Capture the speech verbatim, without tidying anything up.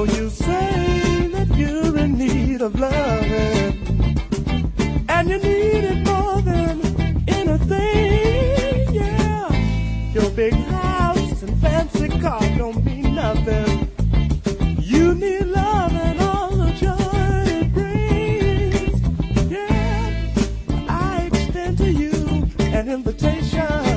know you say that you're in need of loving, and you need it more than anything, yeah. Your big house and fancy car don't mean nothing. You need love and all the joy it brings, yeah. I extend to you an invitation